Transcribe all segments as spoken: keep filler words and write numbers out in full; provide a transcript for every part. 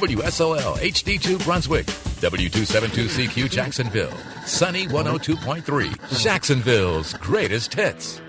W S O L H D two Brunswick, W two seventy-two C Q Jacksonville, Sunny one oh two point three, Jacksonville's greatest hits.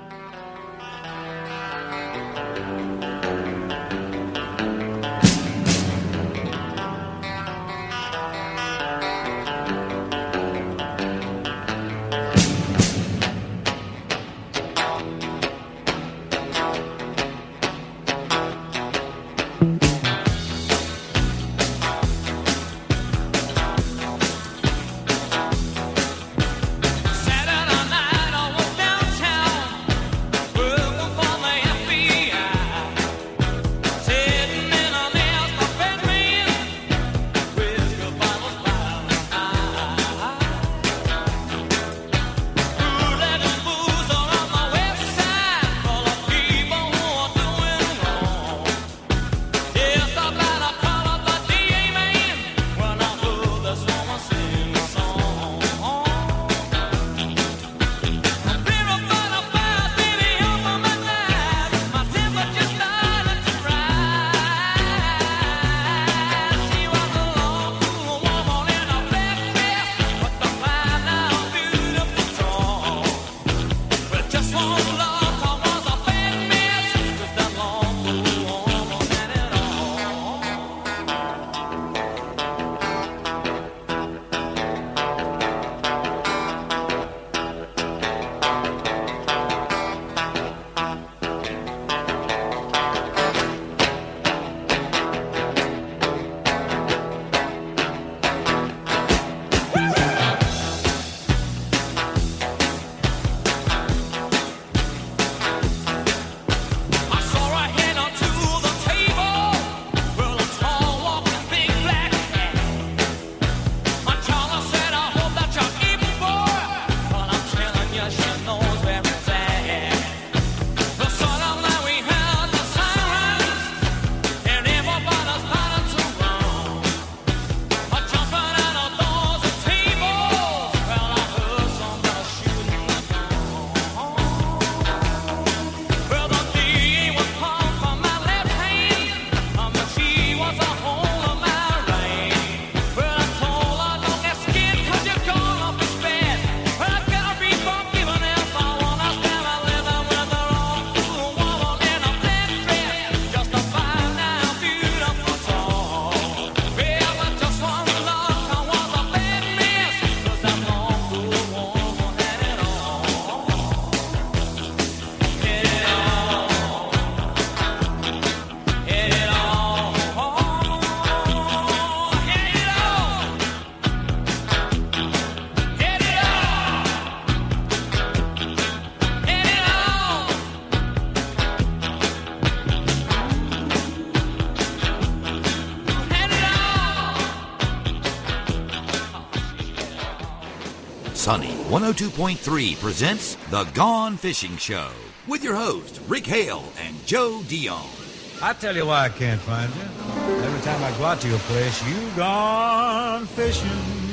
Sunny one oh two point three presents The Gone Fishing Show with your hosts, Rick Hale and Joe Dion. I tell you why I can't find you. Every time I go out to your place, you gone fishing.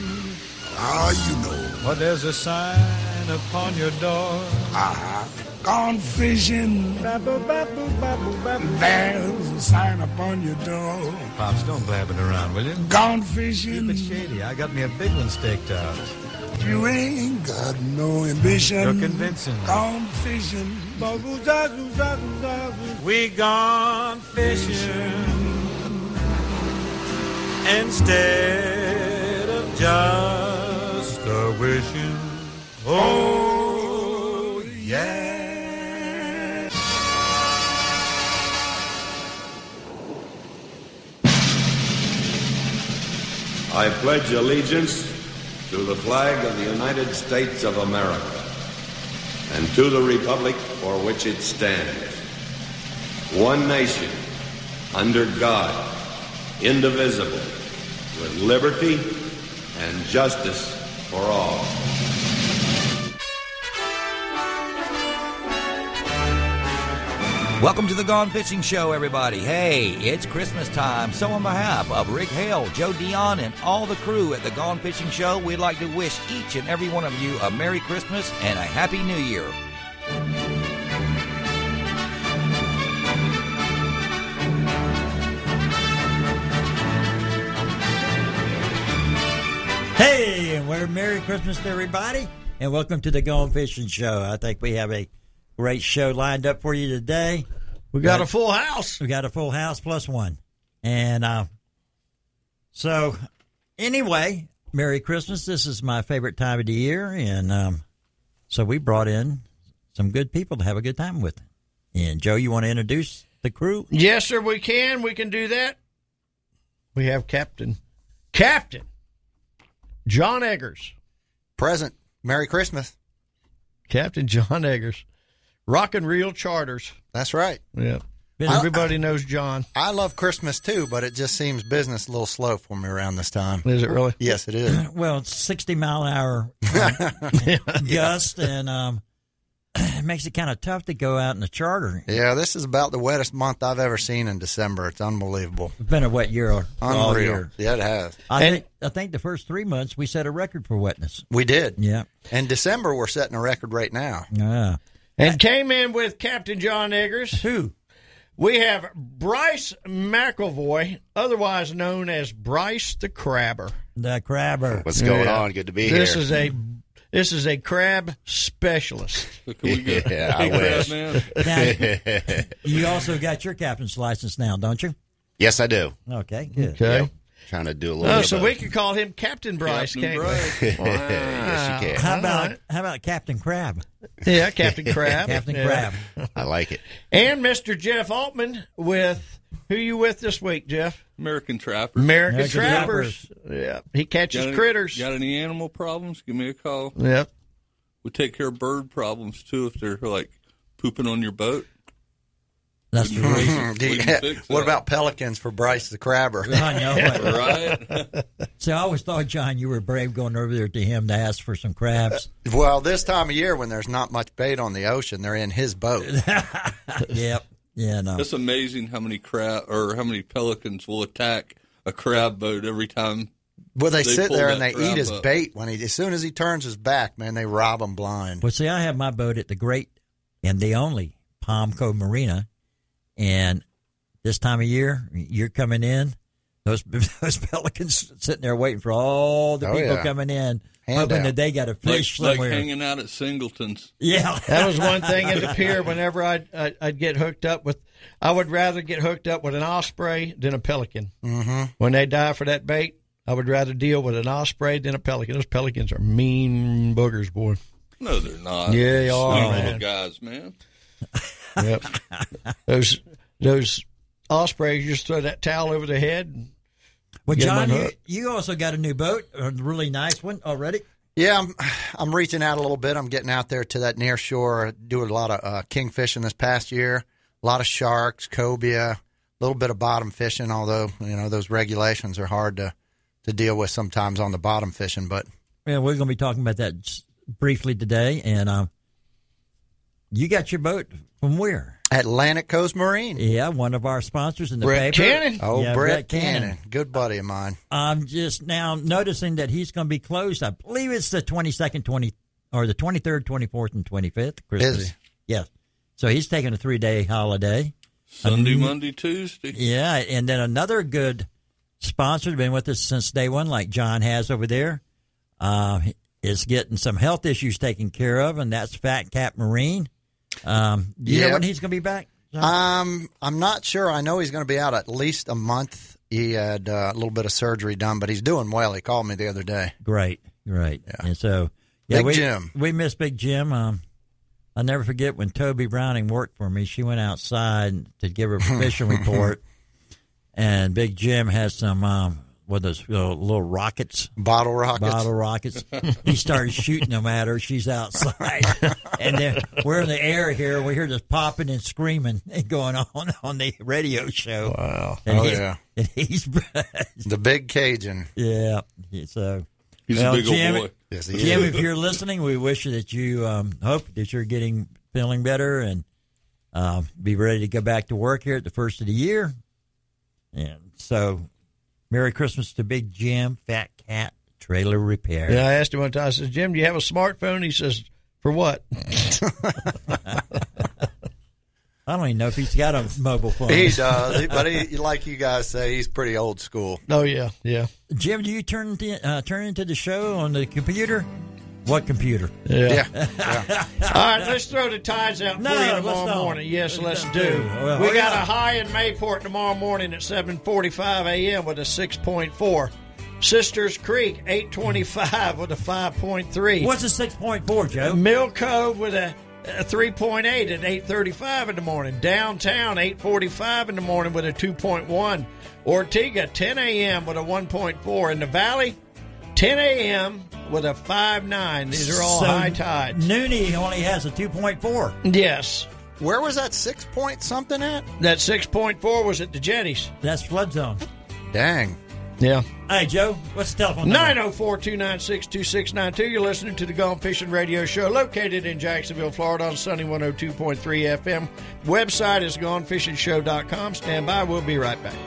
Ah, you know. But there's a sign upon your door. Ah, gone fishing. Babble, babble, babble, babble. There's a sign upon your door. Pops, don't blab it around, will you? Gone fishing. Keep it shady. I got me a big one staked out. You ain't got no ambition. You're convincing. Gone fishing. We gone fishing instead of just a wishing. Oh, yeah. I pledge allegiance to the flag of the United States of America and to the republic for which it stands, one nation, under God, indivisible, with liberty and justice for all. Welcome to the Gone Fishing Show, everybody. Hey, it's Christmas time, so on behalf of Rick Hale, Joe Dion, and all the crew at the Gone Fishing Show, we'd like to wish each and every one of you a Merry Christmas and a Happy New Year. Hey, and we're Merry Christmas to everybody, and welcome to the Gone Fishing Show. I think we have a great show lined up for you today. We got but a full house. We got a full house plus one. And uh, so, anyway, Merry Christmas. This is my favorite time of the year, and um, so we brought in some good people to have a good time with. And, Joe, you want to introduce the crew? Yes, sir, we can. We can do that. We have Captain. Captain. John Eggers. Present. Merry Christmas. Captain John Eggers. Rock and Reel Charters. That's right. Yeah. Everybody I, knows John. I love Christmas, too, but it just seems business a little slow for me around this time. Is it really? Yes, it is. Well, it's sixty mile an hour um, gust, and um, it makes it kind of tough to go out in the charter. Yeah, this is about the wettest month I've ever seen in December. It's unbelievable. It's been a wet year all Unreal. year. Yeah, it has. I and, think I think the first three months we set a record for wetness. We did. Yeah. And December, we're setting a record right now. Yeah. And came in with Captain John Eggers. Who? We have Bryce McElvoy, otherwise known as Bryce the Crabber. The Crabber. What's going yeah. on? Good to be this here. Is a, this is a crab specialist. Yeah, I wish. Now, you also got your captain's license now, don't you? Yes, I do. Okay, good. Okay. Yep. Trying to do a little Oh, bit so of we can call him Captain Bryce, Captain can't Bryce. we? Wow. Yes, you can. How about right. how about Captain Crab? Yeah, Captain Crab. Captain yeah. Crab. I like it. And Mister Jeff Altman with, who you with this week, Jeff? American Trappers. American, American Trappers. Yeah, he catches got any, critters. Got any animal problems? Give me a call. Yep. We take care of bird problems, too, if they're, like, pooping on your boat. That's the reason. Yeah. What about pelicans for Bryce the Crabber? I know it. Right? So I always thought, John, you were brave going over there to him to ask for some crabs. Well, this time of year when there's not much bait on the ocean, they're in his boat. Yep. Yeah, no. It's amazing how many crab or how many pelicans will attack a crab boat every time. Well, they, They sit pull there that and they crab eat his up. bait. When he, as soon as he turns his back, man, they rob him blind. Well, see, I have my boat at the great and the only Palm Cove Marina, and this time of year, you're coming in, those those pelicans sitting there waiting for all the Oh, people yeah. coming in, Hand hoping out. that they got a Like, fish like somewhere. hanging out at Singleton's. Yeah. That was one thing at the pier. Whenever I'd, I'd, I'd get hooked up with, I would rather get hooked up with an osprey than a pelican. Mm-hmm. When they die for that bait, I would rather deal with an osprey than a pelican. Those pelicans are mean boogers, boy. No, they're not. Yeah, they are, Sweet man. little guys, man. Yep. those those ospreys, you just throw that towel over their head. And Well, get 'em John, you, unhooked. you also got a new boat, a really nice one already. Yeah, I'm, I'm reaching out a little bit. I'm getting out there to that near shore, doing a lot of uh, king fishing this past year. A lot of sharks, cobia, a little bit of bottom fishing, although, you know, those regulations are hard to, to deal with sometimes on the bottom fishing. But Yeah, we're going to be talking about that s- briefly today. And um, you got your boat from where? Atlantic Coast Marine. Yeah, one of our sponsors in the Brett paper. Cannon. Oh, Yeah, Brett, Brett Cannon. Cannon. Good buddy of mine. I'm just now noticing that he's going to be closed. I believe it's the twenty-second, twenty or the twenty-third, twenty-fourth, and twenty-fifth. Christmas. Is he? Yes. So he's taking a three-day holiday. Sunday, Um, Monday, Tuesday. Yeah, and then another good sponsor, been with us since day one, like John has over there, uh, is getting some health issues taken care of, and that's Fat Cat Marine. Um, do you Yep. know when he's going to be back, John? Um, I'm not sure. I know he's going to be out at least a month. He had uh, a little bit of surgery done, but he's doing well. He called me the other day. Great, great. Yeah. And so, yeah, Big we, Jim. We miss Big Jim. Um, I'll never forget when Toby Browning worked for me. She went outside to give her fishing report, and Big Jim has some, um, what are those uh, little rockets? Bottle rockets. Bottle rockets. He started shooting them at her. She's outside. And then we're in the air here. We hear this popping and screaming going on on the radio show. Wow. And Oh, he's, yeah. And he's, The big Cajun. yeah. So, He's well, a big Jim, old boy. Yes, he Jim, is. if you're listening, we wish that you um, hope that you're getting feeling better and uh, be ready to go back to work here at the first of the year. And so, Merry Christmas to Big Jim, Fat Cat Trailer Repair. Yeah, I asked him one time, I said, Jim, do you have a smartphone? He says, for what? I don't even know if he's got a mobile phone. He does, but he, like you guys say, he's pretty old school. Oh, yeah, yeah. Jim, do you turn to, uh, turn into the show on the computer? What computer? Yeah. Yeah. yeah. All right, let's throw the tides out No, for you let's tomorrow not. morning. Yes, let's, Let's do. do. Well, we hurry got up. a high in Mayport tomorrow morning at seven forty-five a.m. with a six point four. Sisters Creek, eight twenty-five with a five point three. What's a six point four, Joe? Mill Cove with a, a three point eight at eight thirty-five in the morning. Downtown, eight forty-five in the morning with a two point one. Ortega, ten a.m. with a one point four. In the Valley, ten a.m. with a five point nine. These are all So high tides. Nooney only has a two point four. Yes. Where was that six point something at? That six point four was at the jetties. That's flood zone. Dang. Yeah. Hey, Joe, what's the telephone number? nine oh four, two nine six, two six nine two. You're listening to the Gone Fishing Radio Show located in Jacksonville, Florida on Sunny one oh two point three F M. Website is gone fishing show dot com. Stand by. We'll be right back.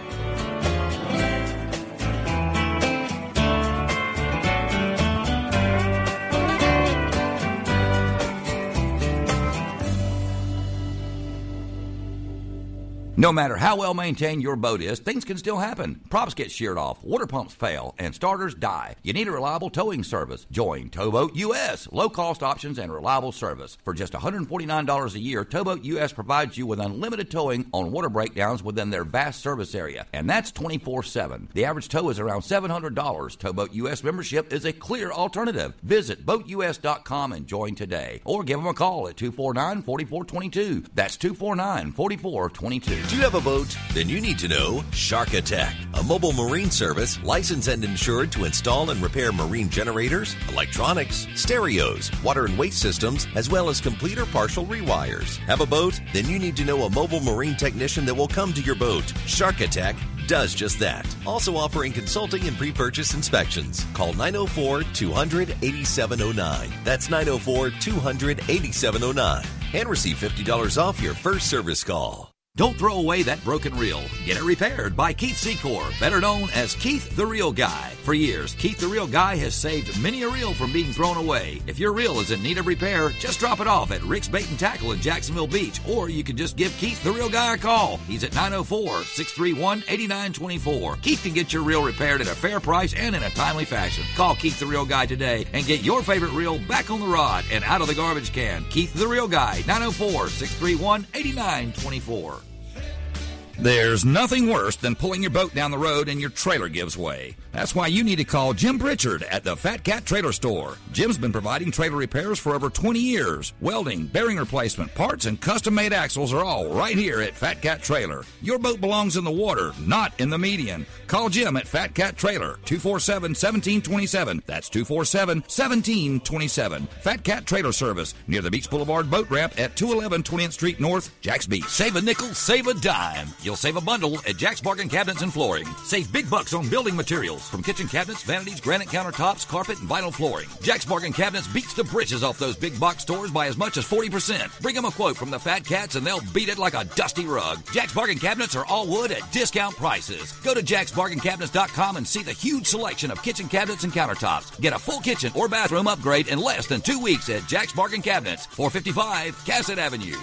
No matter how well maintained your boat is, things can still happen. Props get sheared off, water pumps fail, and starters die. You need a reliable towing service. Join Towboat U S. Low-cost options and reliable service. For just one hundred forty-nine dollars a year, Towboat U S provides you with unlimited towing on water breakdowns within their vast service area. And that's twenty-four seven. The average tow is around seven hundred dollars. Towboat U S membership is a clear alternative. Visit boat u s dot com and join today. Or give them a call at two four nine, four four two two. That's two four nine, four four two two. Do you have a boat? Then you need to know Shark Attack, a mobile marine service licensed and insured to install and repair marine generators, electronics, stereos, water and waste systems, as well as complete or partial rewires. Have a boat? Then you need to know a mobile marine technician that will come to your boat. Shark Attack does just that. Also offering consulting and pre-purchase inspections. Call nine oh four, two hundred, eighty-seven oh nine. That's nine oh four, two hundred, eighty-seven oh nine. And receive fifty dollars off your first service call. Don't throw away that broken reel. Get it repaired by Keith Secor, better known as Keith the Reel Guy. For years, Keith the Reel Guy has saved many a reel from being thrown away. If your reel is in need of repair, just drop it off at Rick's Bait and Tackle in Jacksonville Beach, or you can just give Keith the Reel Guy a call. He's at nine oh four, six three one, eight nine two four. Keith can get your reel repaired at a fair price and in a timely fashion. Call Keith the Reel Guy today and get your favorite reel back on the rod and out of the garbage can. Keith the Reel Guy, nine oh four, six three one, eight nine two four. There's nothing worse than pulling your boat down the road and your trailer gives way. That's why you need to call Jim Pritchard at the Fat Cat Trailer Store. Jim's been providing trailer repairs for over twenty years. Welding, bearing replacement, parts, and custom-made axles are all right here at Fat Cat Trailer. Your boat belongs in the water, not in the median. Call Jim at Fat Cat Trailer, two four seven, one seven two seven. That's two four seven, one seven two seven. Fat Cat Trailer Service, near the Beach Boulevard Boat Ramp at two eleven twentieth Street North, Jack's Beach. Save a nickel, save a dime. You'll save a bundle at Jack's Bargain Cabinets and Flooring. Save big bucks on building materials, from kitchen cabinets, vanities, granite countertops, carpet, and vinyl flooring. Jack's Bargain Cabinets beats the britches off those big box stores by as much as forty percent. Bring them a quote from the Fat Cats and they'll beat it like a dusty rug. Jack's Bargain Cabinets are all wood at discount prices. Go to jacks bargain cabinets dot com and see the huge selection of kitchen cabinets and countertops. Get a full kitchen or bathroom upgrade in less than two weeks at Jack's Bargain Cabinets, four fifty-five Cassett Avenue.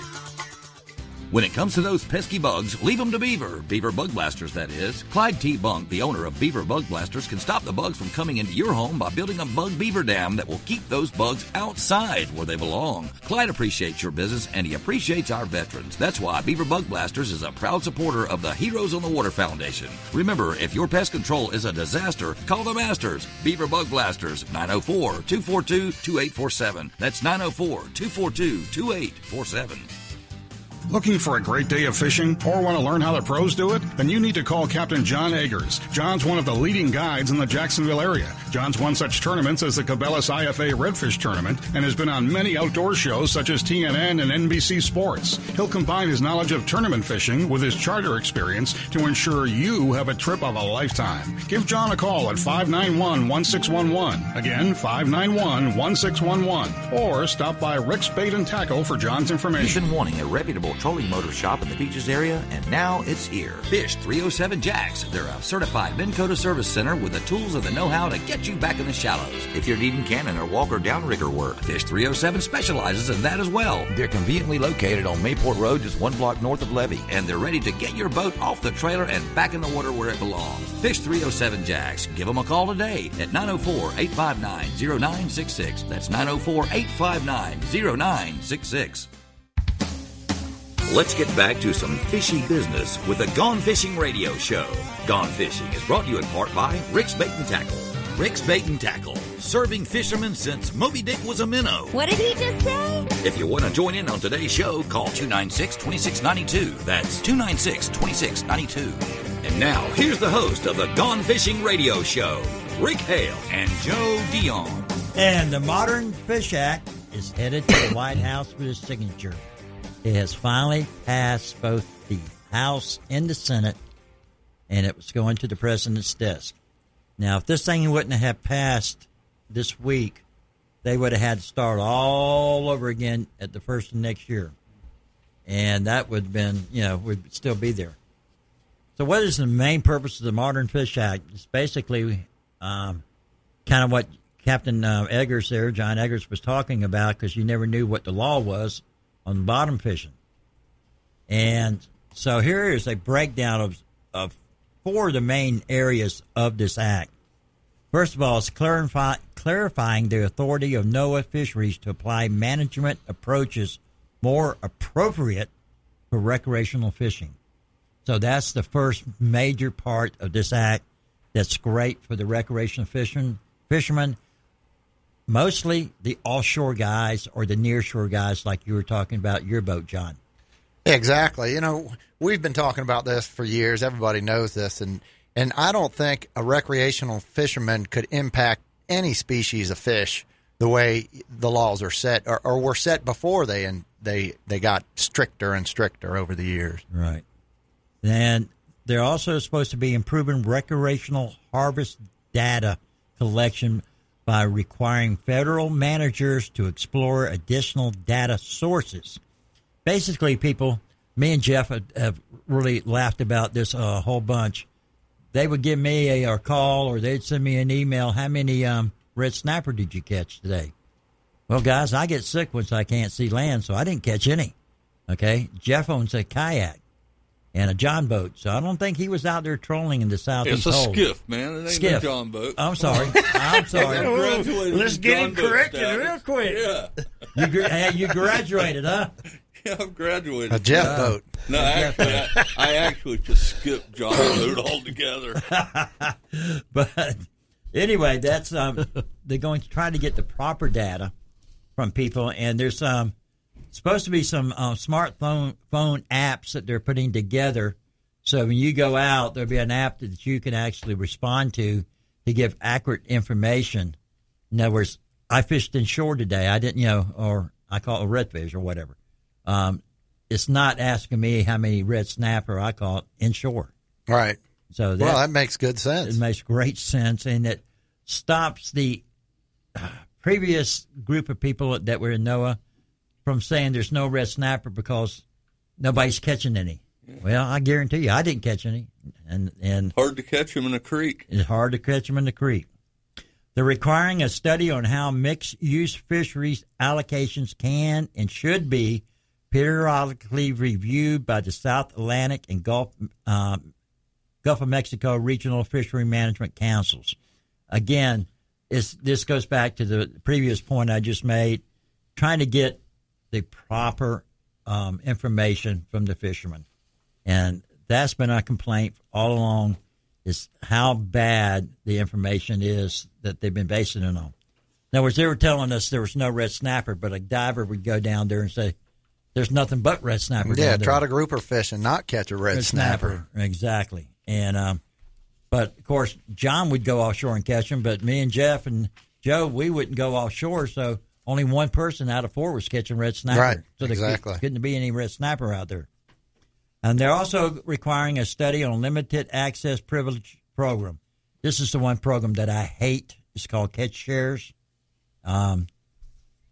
When it comes to those pesky bugs, leave them to Beaver. Beaver Bug Blasters, that is. Clyde T. Bunk, the owner of Beaver Bug Blasters, can stop the bugs from coming into your home by building a bug beaver dam that will keep those bugs outside where they belong. Clyde appreciates your business, and he appreciates our veterans. That's why Beaver Bug Blasters is a proud supporter of the Heroes on the Water Foundation. Remember, if your pest control is a disaster, call the masters. Beaver Bug Blasters, nine oh four, two four two, two eight four seven. That's nine oh four, two four two, two eight four seven. Looking for a great day of fishing or want to learn how the pros do it? Then you need to call Captain John Eggers. John's one of the leading guides in the Jacksonville area. John's won such tournaments as the Cabela's I F A Redfish Tournament and has been on many outdoor shows such as T N N and N B C Sports. He'll combine his knowledge of tournament fishing with his charter experience to ensure you have a trip of a lifetime. Give John a call at five nine one, one six one one. Again, five nine one, one six one one. Or stop by Rick's Bait and Tackle for John's information. You've been wanting a reputable trolling motor shop in the Beaches area, and now it's here. Fish three oh seven Jacks. They're a certified Minn Kota service center with the tools and the know-how to get you back in the shallows. If you're needing cannon or walker downrigger work, Fish three oh seven specializes in that as well. They're conveniently located on Mayport Road, just one block north of Levee, and they're ready to get your boat off the trailer and back in the water where it belongs. Fish three oh seven Jacks. Give them a call today at nine oh four, eight five nine, oh nine six six. That's nine oh four, eight five nine, oh nine six six. Let's get back to some fishy business with the Gone Fishing Radio Show. Gone Fishing is brought to you in part by Rick's Bait and Tackle. Rick's Bait and Tackle, serving fishermen since Moby Dick was a minnow. What did he just say? If you want to join in on today's show, call two nine six, two six nine two. That's two nine six, two six nine two. And now, here's the host of the Gone Fishing Radio Show, Rick Hale and Joe Dion. And the Modern Fish Act is headed to the White House for his signature. It has finally passed both the House and the Senate, and it was going to the president's desk. Now, if this thing wouldn't have passed this week, they would have had to start all over again at the first of next year. And that would have been, you know, would still be there. So what is the main purpose of the Modern Fish Act? It's basically um, kind of what Captain uh, Eggers there, John Eggers, was talking about, because you never knew what the law was on bottom fishing. And so here is a breakdown of, of four of the main areas of this act. First of all, it's clarify, clarifying the authority of NOAA Fisheries to apply management approaches more appropriate for recreational fishing. So that's the first major part of this act that's great for the recreational fishing, fishermen, mostly the offshore guys or the nearshore guys like you were talking about your boat, John. Exactly. You know, we've been talking about this for years. Everybody knows this. And, and I don't think a recreational fisherman could impact any species of fish the way the laws are set or, or were set before they and they, they got stricter and stricter over the years. Right. And they're also supposed to be improving recreational harvest data collection by requiring federal managers to explore additional data sources. Basically, people, me and Jeff have, have really laughed about this a whole bunch. They would give me a, a call or they'd send me an email. How many um, red snapper did you catch today? Well, guys, I get sick once I can't see land, so I didn't catch any. Okay? Jeff owns a kayak and a John boat, so I don't think he was out there trolling in the southeast. It's a hole. skiff, man. It ain't skiff. no John boat. I'm sorry. I'm sorry. Let's get him corrected real quick. Yeah. You, gra- you graduated, huh? Yeah, I've graduated. A jet Uh, boat. No, actually, I, I actually just skipped John boat altogether. But anyway, that's um, they're going to try to get the proper data from people, and there's um, supposed to be some uh, smartphone phone apps that they're putting together. So when you go out, there'll be an app that you can actually respond to to give accurate information. In other words, I fished inshore today. I didn't, you know, or I call it redfish or whatever. Um, it's not asking me how many red snapper. I call it inshore. Right. So that, well, that makes good sense. It makes great sense, and it stops the previous group of people that were in NOAA from saying there's no red snapper because nobody's catching any. Yeah. Well, I guarantee you, I didn't catch any, and and hard to catch them in a creek. It's hard to catch them in the creek. They're requiring a study on how mixed-use fisheries allocations can and should be periodically reviewed by the South Atlantic and Gulf um, Gulf of Mexico Regional Fishery Management Councils. Again, it's, this goes back to the previous point I just made, trying to get the proper um, information from the fishermen. And that's been a complaint all along, is how bad the information is that they've been basing it on. In other words, they were telling us there was no red snapper, but a diver would go down there and say, there's nothing but red snapper. Yeah, down there. try to grouper fish and not catch a red, red snapper. snapper. Exactly. And um, but of course, John would go offshore and catch them, but me and Jeff and Joe, we wouldn't go offshore. So only one person out of four was catching red snapper. Right. So there exactly. could, couldn't be any red snapper out there. And they're also requiring a study on limited access privilege program. This is the one program that I hate. It's called Catch Shares. Um,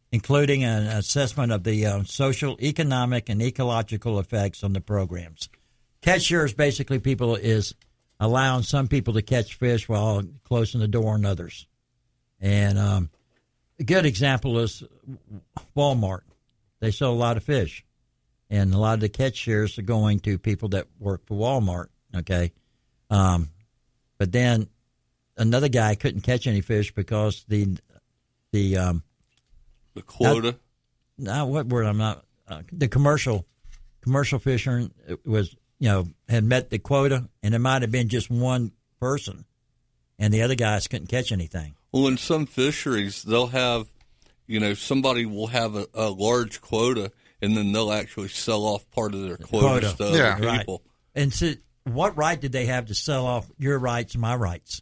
including an assessment of the uh, social, economic, and ecological effects on the programs. Catch shares basically people is allowing some people to catch fish while closing the door on others. And um, a good example is Walmart. They sell a lot of fish, and a lot of the catch shares are going to people that work for Walmart, okay? Um, but then another guy couldn't catch any fish because the the um, the quota. No, what word? I'm not. Uh, the commercial commercial fisherman was you know had met the quota, and it might have been just one person, and the other guys couldn't catch anything. Well, in some fisheries, they'll have, you know, somebody will have a, a large quota, and then they'll actually sell off part of their quota, quota. to yeah, other people. Right. And so, what right did they have to sell off your rights and my rights?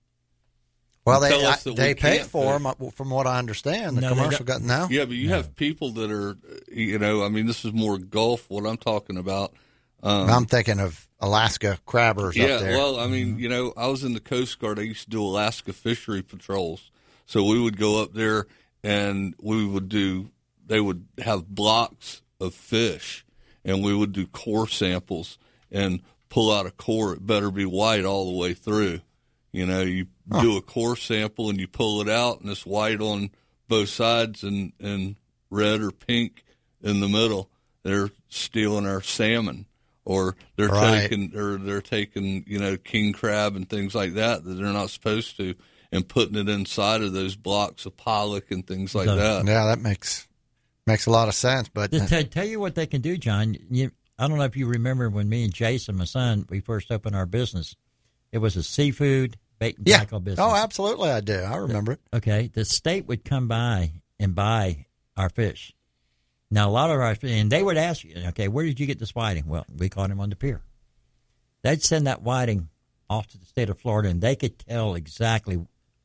Well, they I, they paid for them, from what I understand. The no, commercial got now. Yeah, but you no. have people that are, you know, I mean, this is more Gulf, what I'm talking about. Um, I'm thinking of Alaska crabbers yeah, up there. well, I mean, you know, I was in the Coast Guard. I used to do Alaska fishery patrols. So we would go up there and we would do, they would have blocks of fish, and we would do core samples and pull out a core. It better be white all the way through. You know, you huh. do a core sample and you pull it out, and it's white on both sides and, and red or pink in the middle. They're stealing our salmon, or they're right. taking, or they're taking, you know, king crab and things like that that they're not supposed to, and putting it inside of those blocks of pollock and things like so, that. Yeah, that makes makes a lot of sense. But Just tell, tell you what they can do, John. You, I don't know if you remember when me and Jason, my son, we first opened our business. It was a seafood bait and yeah. tackle business. Oh, absolutely, I do. I remember it. Okay, the state would come by and buy our fish. Now, a lot of our, and they would ask you, okay, where did you get this whiting? Well, we caught him on the pier. They'd send that whiting off to the state of Florida, and they could tell exactly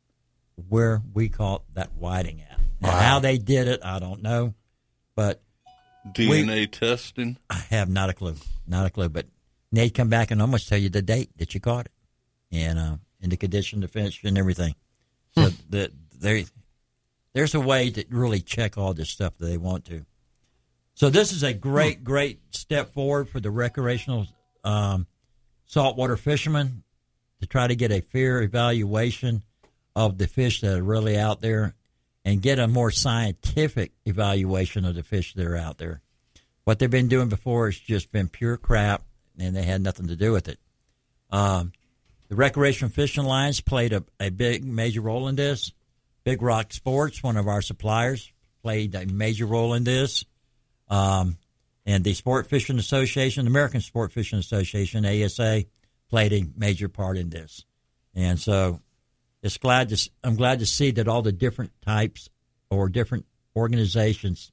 where we caught that whiting at. Now, wow. how they did it, I don't know, but D N A we, testing? I have not a clue, not a clue, but they'd come back and almost tell you the date that you caught it, and uh, and the condition of the fish and everything. So hmm. the, there, there's a way to really check all this stuff that they want to. So this is a great, great step forward for the recreational um, saltwater fishermen to try to get a fair evaluation of the fish that are really out there and get a more scientific evaluation of the fish that are out there. What they've been doing before has just been pure crap, and they had nothing to do with it. Um, the Recreational Fishing Alliance played a, a big, major role in this. Big Rock Sports, one of our suppliers, played a major role in this. Um, and the Sport Fishing Association, the American Sport Fishing Association, A S A, played a major part in this. And so it's glad to, I'm glad to see that all the different types or different organizations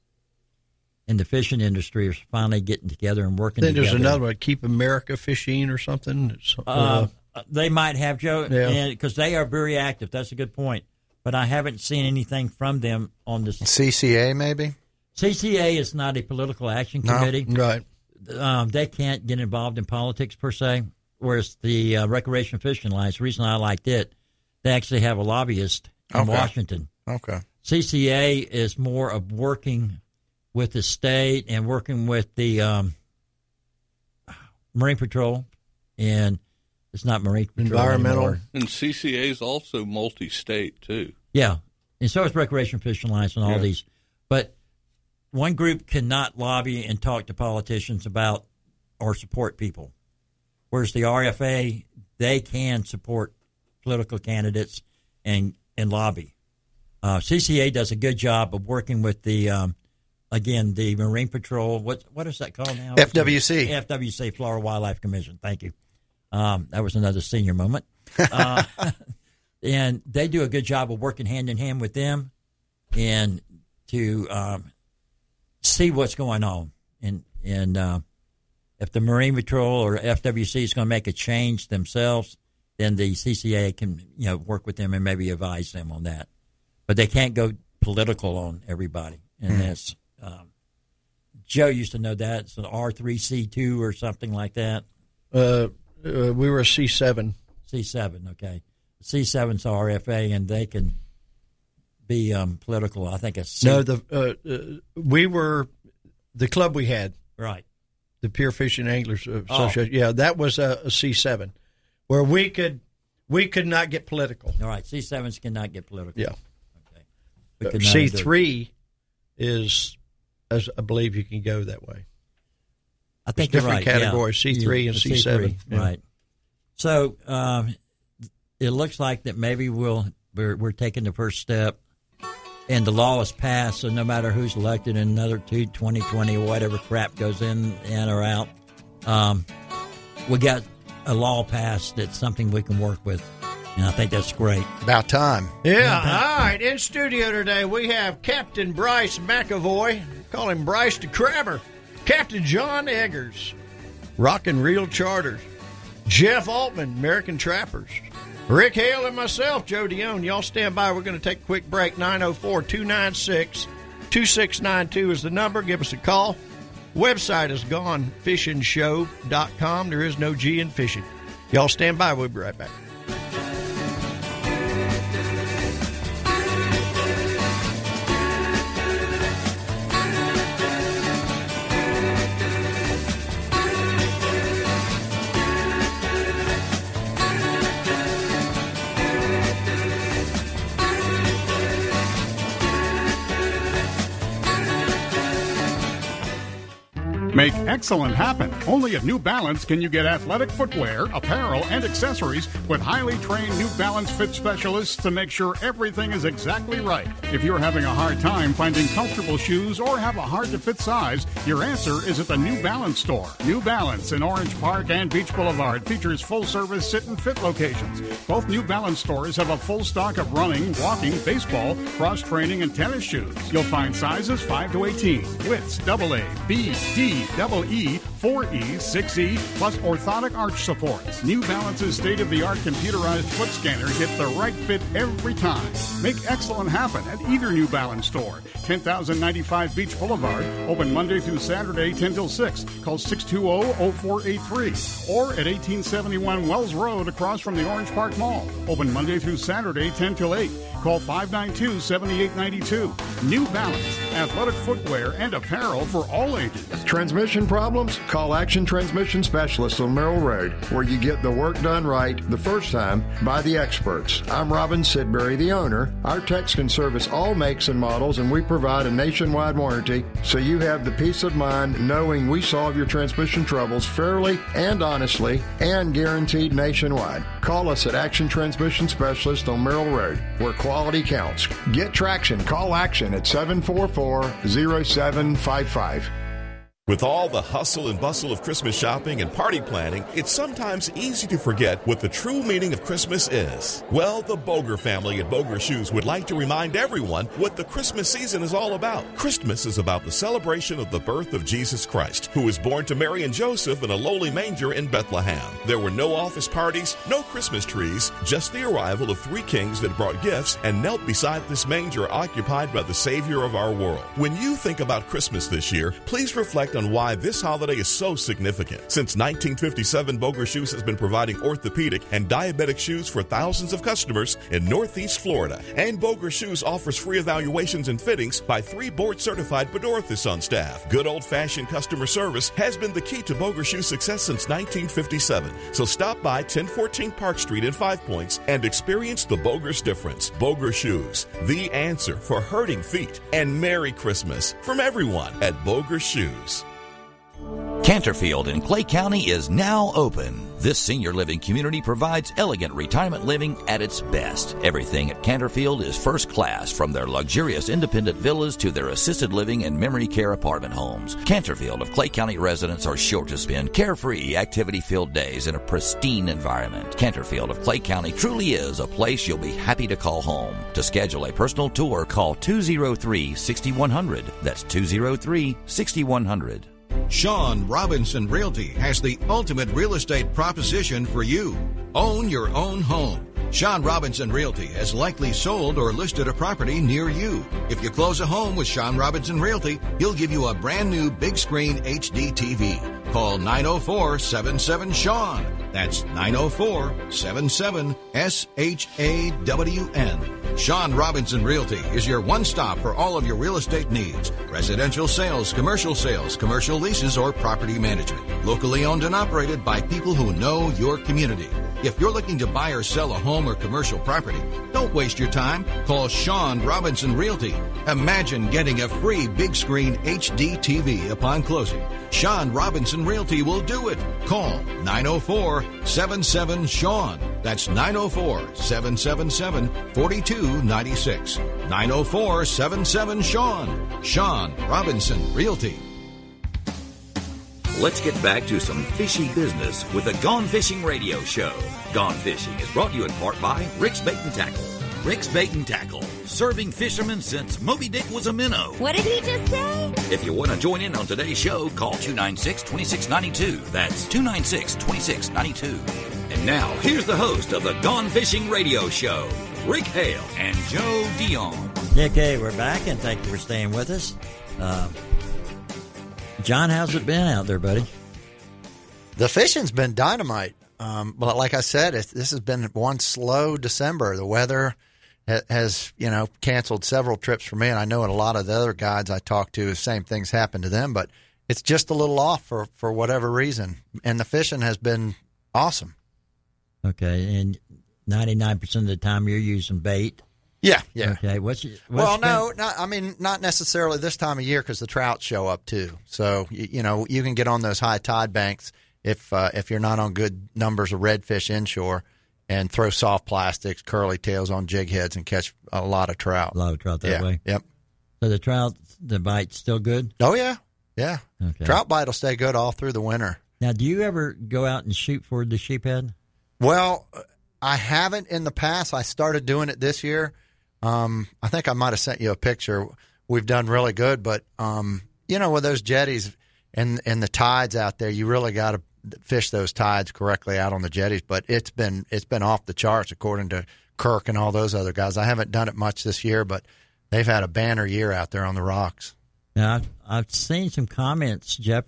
in the fishing industry are finally getting together and working then together. There's another one, Keep America Fishing or something. Uh, uh, they might have, Joe, because yeah. they are very active. That's a good point. But I haven't seen anything from them on this. C C A, maybe? C C A is not a political action committee. No, right. Um, they can't get involved in politics per se, whereas the uh, Recreation Fishing Alliance, the reason I liked it, they actually have a lobbyist in okay. Washington. Okay. C C A is more of working with the state and working with the um, Marine Patrol, and it's not Marine Patrol Environmental. anymore. And C C A is also multi-state, too. Yeah, and so is Recreation Fishing Alliance and all yeah. these. But one group cannot lobby and talk to politicians about or support people, whereas the R F A, they can support political candidates and, and lobby. Uh, C C A does a good job of working with the, um, again, the Marine Patrol. What what is that called now? F W C. F W C, Florida Wildlife Commission. Thank you. Um, that was another senior moment. Uh, and they do a good job of working hand in hand with them and to um, see what's going on. And, and uh, if the Marine Patrol or F W C is going to make a change themselves, then the C C A can, you know, work with them and maybe advise them on that. But they can't go political on everybody. And mm. that's, um, Joe used to know that. It's an R three C two or something like that. Uh, uh, we were a C seven. C seven, okay. C seven's R F A, and they can be um, political. I think it's C- no. The uh, uh, we were the club we had right. The Pier Fishing Anglers Association. Oh. Yeah, that was a, a C seven, where we could we could not get political. All right, C sevens cannot get political. Yeah. Okay. Uh, C three is, as I believe, you can go that way. I think There's you're different right. categories, yeah. C three yeah, and C seven. Yeah. Right. So um, it looks like that maybe we'll we're, we're taking the first step, and the law is passed. So no matter who's elected in another two, twenty twenty, or whatever crap goes in in or out, um, we got a law passed that's something we can work with. And I think that's great. About time. Yeah. All right. In studio today, we have Captain Bryce McAvoy. Call him Bryce the Crabber. Captain John Eggers, Rockin' Reel Charters. Jeff Altman, American Trappers. Rick Hale and myself, Joe Dion. Y'all stand by. We're going to take a quick break. nine oh four, two nine six, two six nine two is the number. Give us a call. Website is gone fishing show dot com. There is no G in fishing. Y'all stand by. We'll be right back. Make excellent happen. Only at New Balance can you get athletic footwear, apparel, and accessories with highly trained New Balance fit specialists to make sure everything is exactly right. If you're having a hard time finding comfortable shoes or have a hard-to-fit size, your answer is at the New Balance store. New Balance in Orange Park and Beach Boulevard features full-service sit-and-fit locations. Both New Balance stores have a full stock of running, walking, baseball, cross-training, and tennis shoes. You'll find sizes five to eighteen, widths double A, B, D, Double E, four E, six E, plus orthotic arch supports. New Balance's state-of-the-art computerized foot scanner gets the right fit every time. Make excellent happen at either New Balance store. ten thousand ninety-five Beach Boulevard, open Monday through Saturday, ten till six. Call six two zero, zero four eight three. Or at eighteen seventy-one Wells Road across from the Orange Park Mall. Open Monday through Saturday, ten till eight. Call five nine two, seven eight nine two. New Balance, athletic footwear and apparel for all ages. Transmission problems? Call Action Transmission Specialists on Merrill Road, where you get the work done right the first time by the experts. I'm Robin Sidbury, the owner. Our techs can service all makes and models, and we provide a nationwide warranty, so you have the peace of mind knowing we solve your transmission troubles fairly and honestly and guaranteed nationwide. Call us at Action Transmission Specialist on Merrill Road, where quality counts. Get traction. Call Action at seven four four, zero seven five five. With all the hustle and bustle of Christmas shopping and party planning, it's sometimes easy to forget what the true meaning of Christmas is. Well, the Boger family at Boger Shoes would like to remind everyone what the Christmas season is all about. Christmas is about the celebration of the birth of Jesus Christ, who was born to Mary and Joseph in a lowly manger in Bethlehem. There were no office parties, no Christmas trees, just the arrival of three kings that brought gifts and knelt beside this manger occupied by the Savior of our world. When you think about Christmas this year, please reflect on why this holiday is so significant. Since nineteen fifty-seven, Boger Shoes has been providing orthopedic and diabetic shoes for thousands of customers in Northeast Florida. And Boger Shoes offers free evaluations and fittings by three board-certified podorthists on staff. Good old-fashioned customer service has been the key to Boger Shoes' success since nineteen fifty-seven. So stop by ten fourteen Park Street in Five Points and experience the Boger's difference. Boger Shoes, the answer for hurting feet. And Merry Christmas from everyone at Boger Shoes. Canterfield in Clay County is now open. This senior living community provides elegant retirement living at its best. Everything at Canterfield is first class, from their luxurious independent villas to their assisted living and memory care apartment homes. Canterfield of Clay County residents are sure to spend carefree, activity-filled days in a pristine environment. Canterfield of Clay County truly is a place you'll be happy to call home. To schedule a personal tour, call two oh three, six one zero zero. That's two oh three, six one zero zero. Sean Robinson Realty has the ultimate real estate proposition for you. Own your own home. Sean Robinson Realty has likely sold or listed a property near you. If you close a home with Sean Robinson Realty, he'll give you a brand new big screen H D T V. Call nine oh four, seven seven, Sean. That's nine oh four, seven seven, S H A W N. Sean Robinson Realty is your one stop for all of your real estate needs. Residential sales, commercial sales, commercial leases, or property management. Locally owned and operated by people who know your community. If you're looking to buy or sell a home or commercial property, don't waste your time. Call Sean Robinson Realty. Imagine getting a free big screen H D T V upon closing. Sean Robinson Realty will do it. Call nine oh four, seven seven, Sean. That's nine oh four, seven seven seven, four two nine six. nine oh four, seven seven, Sean. Sean Robinson Realty. Let's get back to some fishy business with the Gone Fishing Radio Show. Gone Fishing is brought to you in part by Rick's Bait and Tackle. Rick's Bait and Tackle, serving fishermen since Moby Dick was a minnow. What did he just say? If you want to join in on today's show, call two nine six, two six nine two. That's two nine six, two six nine two. And now, here's the host of the Gone Fishing Radio Show, Rick Hale and Joe Dion. Okay, we're back, and thank you for staying with us. Uh, John, how's it been out there, buddy? The fishing's been dynamite. Um, but like I said, it, this has been one slow December. The weather ha- has, you know, canceled several trips for me, and I know a lot of the other guides I talk to, the same things happen to them, but it's just a little off for, for whatever reason. And the fishing has been awesome. Okay, and ninety-nine percent of the time you're using bait. Yeah, yeah. Okay, what's, what's well, been... no, not, I mean, not necessarily this time of year because the trout show up too. So, you, you know, you can get on those high tide banks if uh, if you're not on good numbers of redfish inshore and throw soft plastics, curly tails on jig heads and catch a lot of trout. A lot of trout that yeah. way. Yep. So the trout, the bite's still good? Oh, yeah. Yeah. Okay. Trout bite will stay good all through the winter. Now, do you ever go out and shoot for the sheephead? Well, I haven't in the past. I started doing it this year. Um, I think I might have sent you a picture. We've done really good, but, um, you know, with those jetties and, and the tides out there, you really got to fish those tides correctly out on the jetties. But it's been it's been off the charts according to Kirk and all those other guys. I haven't done it much this year, but they've had a banner year out there on the rocks. Now, I've, I've seen some comments, Jeff,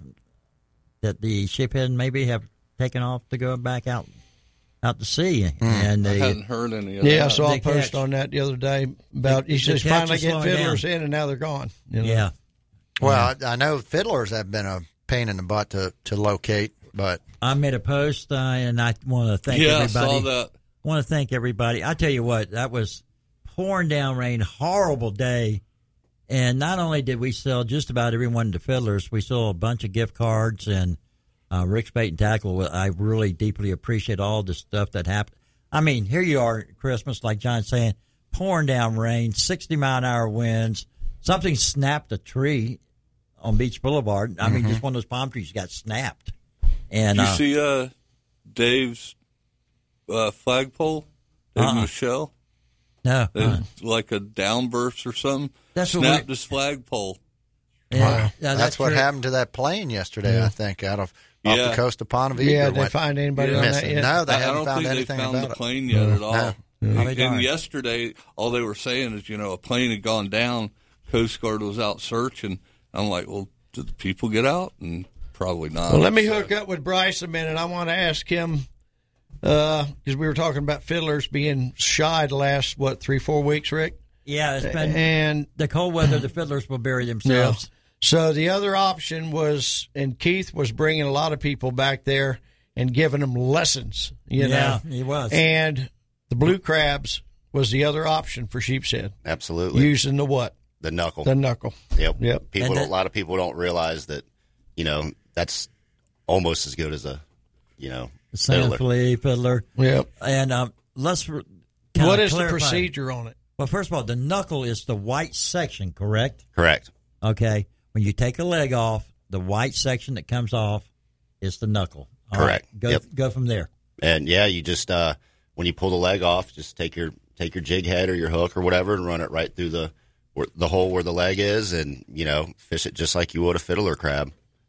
that the sheephead maybe have taken off to go back out out to sea. Mm. And they, I hadn't heard any of yeah, that. Yeah, I saw a catch. post on that the other day about he says finally get fiddlers down. in and now they're gone. You know? Yeah. Well, I, I know fiddlers have been a pain in the butt to, to locate, but I made a post uh, and I want to thank yeah, everybody. I saw that. Want to thank everybody. I tell you what, that was pouring down rain, horrible day. And not only did we sell just about everyone to fiddlers, we sold a bunch of gift cards and Uh, Rick's Bait and Tackle. I really deeply appreciate all the stuff that happened. I mean, here you are at Christmas, like John's saying, pouring down rain, sixty mile an hour winds. Something snapped a tree on Beach Boulevard. I mm-hmm. mean, just one of those palm trees got snapped. And Did you uh, see uh, Dave's uh, flagpole? Dave uh-uh. Michelle? No. Uh-uh. Like a downburst or something. That's snapped we, his flagpole. Yeah, wow. yeah, that's, that's what true. happened to that plane yesterday, yeah. I think, out of off yeah. the coast of Ponte Vedra. Yeah, did they find anybody yeah. on missing. that yet? No, they I, haven't I don't found think anything they found about the it. plane yet no. at all. No. And, and yesterday, all they were saying is, you know, a plane had gone down. Coast Guard was out searching. I'm like, well, did the people get out? And probably not. Well, let me so. hook up with Bryce a minute. I want to ask him, because uh, we were talking about fiddlers being shy the last, what, three, four weeks, Rick? Yeah, it's been and the cold weather, the fiddlers will bury themselves. Yeah. So the other option was, and Keith was bringing a lot of people back there and giving them lessons. You yeah, know? he was. And the blue crabs was the other option for sheepshead. Absolutely. Using the what? The knuckle. The knuckle. Yep. Yep. People, that, a lot of people don't realize that, you know, that's almost as good as a, you know, sand flea fiddler. Yep. And um, let's. What is clarify. the procedure on it? Well, first of all, the knuckle is the white section, correct? Correct. Okay. When you take a leg off, the white section that comes off is the knuckle. All Correct. Right, go yep. go from there. And yeah, you just uh, when you pull the leg off, just take your take your jig head or your hook or whatever and run it right through the the hole where the leg is, and you know, fish it just like you would a fiddler crab.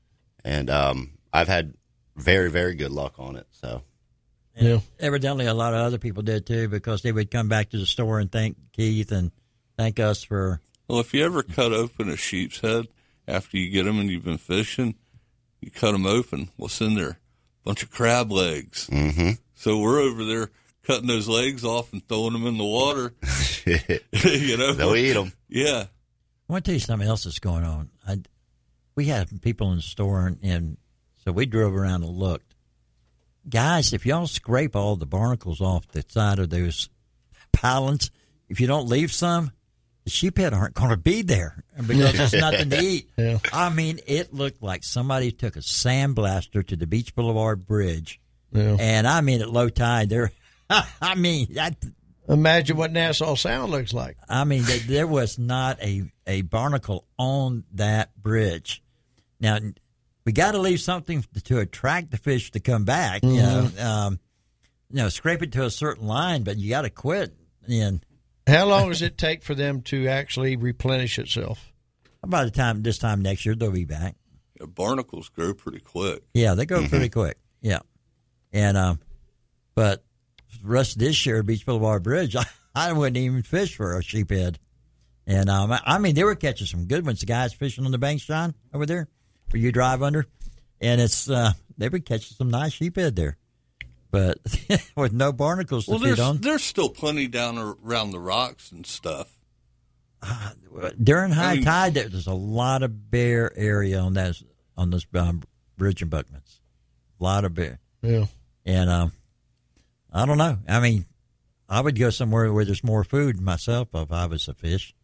And um, I've had very very good luck on it. So. And yeah. Evidently, a lot of other people did too, because they would come back to the store and thank Keith and thank us for. Well, if you ever cut open a sheep's head after you get them and you've been fishing, you cut them open. What's in there? A bunch of crab legs. Mm-hmm. So we're over there cutting those legs off and throwing them in the water. you know, they'll eat them. Yeah. I want to tell you something else that's going on. I, we had people in the store, and, and so we drove around and looked. Guys, if y'all scrape all the barnacles off the side of those pilings, if you don't leave some, the sheephead aren't going to be there because there's nothing to eat. Yeah. I mean, it looked like somebody took a sandblaster to the Beach Boulevard Bridge, Yeah. and I mean, at low tide, there. I mean, that. Imagine what Nassau Sound looks like. I mean, th- there was not a, a barnacle on that bridge. Now, we got to leave something to attract the fish to come back. Mm-hmm. You know, um, you know, scrape it to a certain line, but you got to quit. And how long does it take for them to actually replenish itself? By the time this time next year, they'll be back. Yeah, barnacles grow pretty quick. Yeah, they go Mm-hmm. pretty quick. Yeah, and um, but the rest of this year, Beach Boulevard Bridge, I, I wouldn't even fish for a sheephead. And um, I, I mean, they were catching some good ones. The guys fishing on the banks, John, over there, where you drive under, and it's uh, they were catching some nice sheephead there, but with no barnacles to Well, feed there's, on. there's still plenty down around the rocks and stuff. Uh, during high I mean- tide, there's a lot of bare area on that on this um, bridge in Buckman's. A lot of bear. Yeah, and um, I don't know. I mean, I would go somewhere where there's more food myself if I was a fish.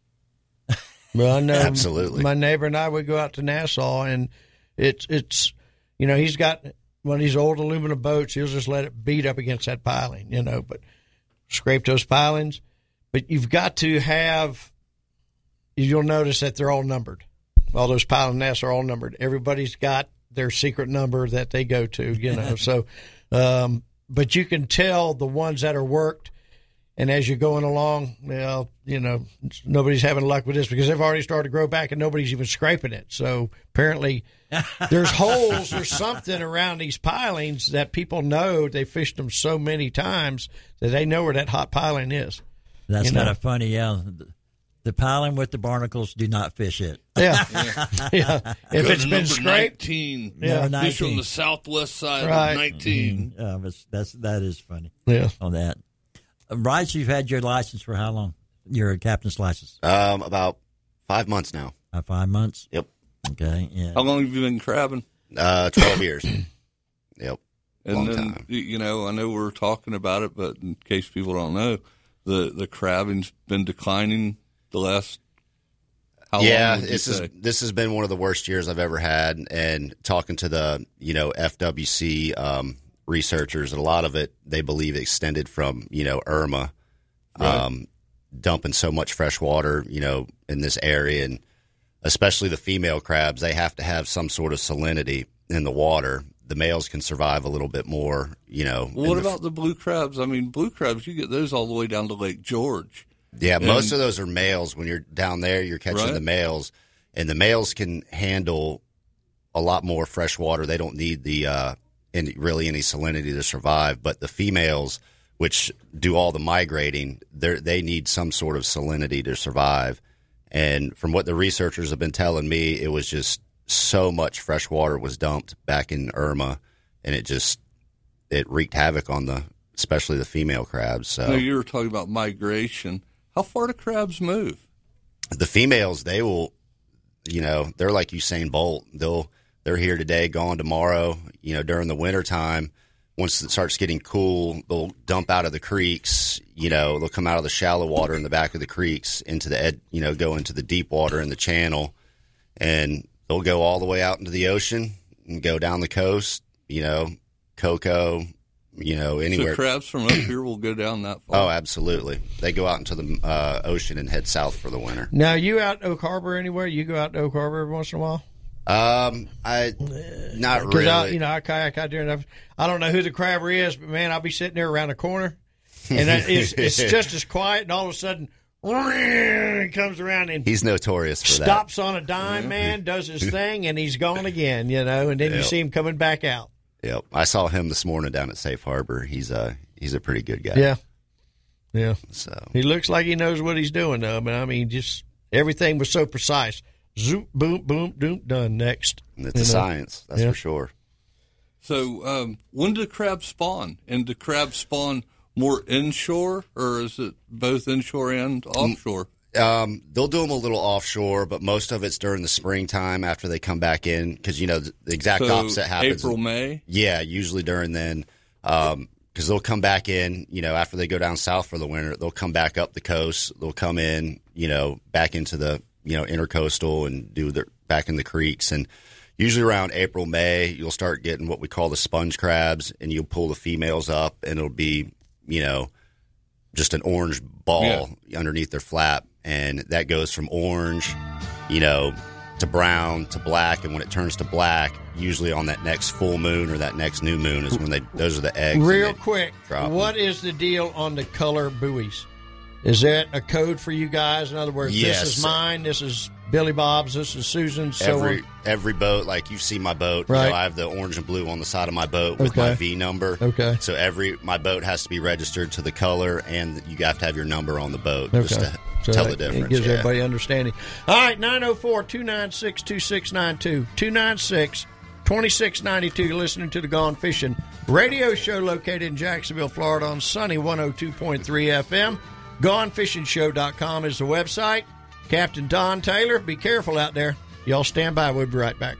Well, I know Absolutely. my neighbor and I would go out to Nassau, and it's it's you know he's got one of these old aluminum boats. He'll just let it beat up against that piling, you know, but scrape those pilings. But you've got to have. You'll notice that they're all numbered. All those piling nests are all numbered. Everybody's got their secret number that they go to, you know. so, um, but you can tell the ones that are worked. And as you're going along, well, you know, nobody's having luck with this because they've already started to grow back and nobody's even scraping it. So apparently there's holes or something around these pilings that people know. They fished them so many times that they know where that hot piling is. That's You know? kind of funny, yeah. The, the piling with the barnacles, do not fish it. Yeah. yeah. If Go it's to been number scraped. nineteen. Yeah. Fish on nineteen. the southwest side Right. of nineteen. Uh, but that's, that is funny. Yeah. On that. Uh, Bryce, you've had your license for how long? Your captain's license? Um, about five months now. Uh, five months? Yep. Okay, yeah. How long have you been crabbing? Uh, twelve years. Yep. And Long then, time. you know, I know we're talking about it, but in case people don't know, the, the crabbing's been declining the last, how yeah, long would you this is say? this has been one of the worst years I've ever had. And talking to the you know F W C um, researchers, a lot of it they believe extended from you know Irma, Right. um, dumping so much fresh water you know in this area, and especially the female crabs, they have to have some sort of salinity in the water. The males can survive a little bit more, you know. Well, in what the- about the blue crabs? I mean, blue crabs, you get those all the way down to Lake George. Yeah, And- most of those are males. When you're down there, you're catching Right. the males, and the males can handle a lot more fresh water. They don't need the uh, any, really any salinity to survive. But the females, which do all the migrating, they they need some sort of salinity to survive. And from what the researchers have been telling me, it was just so much fresh water was dumped back in Irma, and it just it wreaked havoc on the especially the female crabs. So Now, you were talking about migration. How far do crabs move? the females, they will, you know, they're like Usain Bolt. They'll they're here today, gone tomorrow. You know, during the wintertime, once it starts getting cool, they'll dump out of the creeks. You know, they'll come out of the shallow water in the back of the creeks into the ed, you know, go into the deep water in the channel, and they'll go all the way out into the ocean and go down the coast. You know, Cocoa. You know, anywhere. So crabs from up here will go down that far. Oh, absolutely. They go out into the uh, ocean and head south for the winter. Now, you out Oak Harbor anywhere? You go out to Oak Harbor every once in a while? Um, I not Because really. I, you know, I kayak out there, and I've, I don't know who the crabber is, but man, I'll be sitting there around the corner, and that is, it's just as quiet, and all of a sudden, he comes around and He's notorious for stops on a dime, man, does his thing, and he's gone again, you know, and then you Yep. see him coming back out. that. Yep, I saw him this morning down at Safe Harbor. He's a he's a pretty good guy. Yeah, yeah. So he looks like he knows what he's doing, though. But I mean, just everything was so precise. Zoom, boom, boom, doom, done. Next, it's You a know? science, that's Yeah. for sure. So um, when do crabs spawn? And do crabs spawn more inshore, or is it both inshore and offshore? Um, they'll do them a little offshore, but most of it's during the springtime after they come back in, because, you know, the, the exact so opposite happens. April, May? Yeah, usually during then, because um, they'll come back in, you know, after they go down south for the winter, they'll come back up the coast. They'll come in, you know, back into the, you know, intercoastal and do their back in the creeks. And usually around April, May, you'll start getting what we call the sponge crabs, and you'll pull the females up, and it'll be, you know, just an orange ball yeah. underneath their flap. And that goes from orange, you know, to brown to black. And when it turns to black, usually on that next full moon or that next new moon is when they, those are the eggs. Real quick, what is the deal on the color buoys? Is that a code for you guys? In other words, yes. This is mine, this is Billy Bob's, this is Susan's, so every, on? Every boat, like you see my boat, right. you know, I have the orange and blue on the side of my boat with okay. my V number. Okay. So every my boat has to be registered to the color, and you have to have your number on the boat okay. just to so tell that, the difference. It gives yeah. everybody understanding. All right, nine oh four, two nine six, two six nine two, two nine six, two six nine two. You're listening to the Gone Fishing radio show located in Jacksonville, Florida on Sunny one oh two point three F M. gone fishing show dot com is the website. Captain Don Taylor, be careful out there. Y'all stand by. We'll be right back.